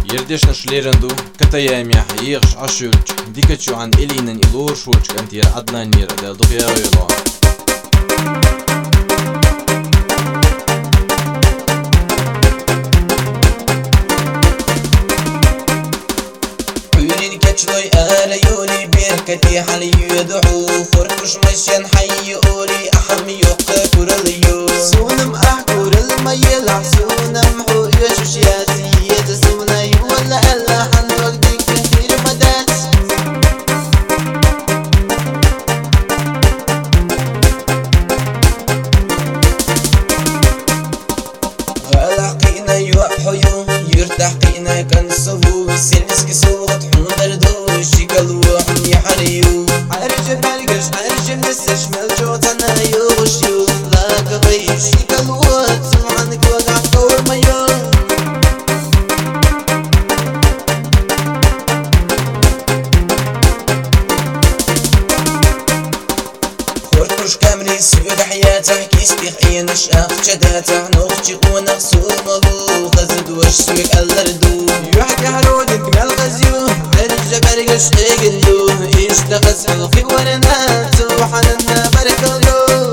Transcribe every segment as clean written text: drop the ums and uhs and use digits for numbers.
يردش نشليرندو كتايام يحييغش عشولج ديكتشو عن إلينن إلور شولج كنتير عدنان نير أدال دخيا ويلا عيوني كتشلوي آليوني بيركتي حالي يدعو فركش مشين حي أولي أحمي يقتا كورليو سونم أحكور الميل حسونم حو يشوشياتي يتسوني ولا ألا حن وقدك كثير مدات غلقينا يوحيو يرتاح قينا كنصفو سيلسك صوت حمدردو شيكالو حمي حريو عرج بالقش عرج المسش ملجوتنا يوشيو لاك غيش شيكالو سمعنك وقع كور ميو خورتوش كامري سيود حياته كيستيخ اينش اخجداته نوخجي ونغسو مغو غزد وش سويك اللردو يحكي هرود انت الغزيو درجة برقش ايقلو ايش تغزل في ورنا سوحنا بركلو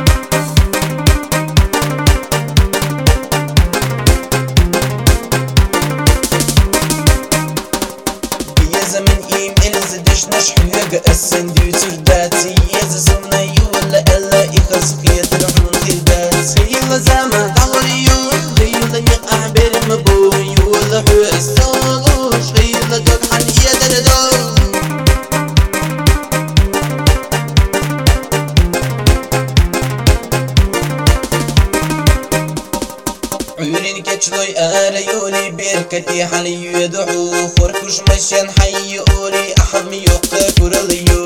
يا زمن ايميل زدش نشحو يقى السندي ترداتي يا زمني ولا الا يخز خيط رحم الخلبات خيلا زمان تعوريو خيلا يقع بالمبوي ولا حوس صالوش خيلا دوك حن يدردو عيوني كتشلوي آليوني بيركتي حالي يدعو فركش مشين حي أولي أحمي يقتا كورليو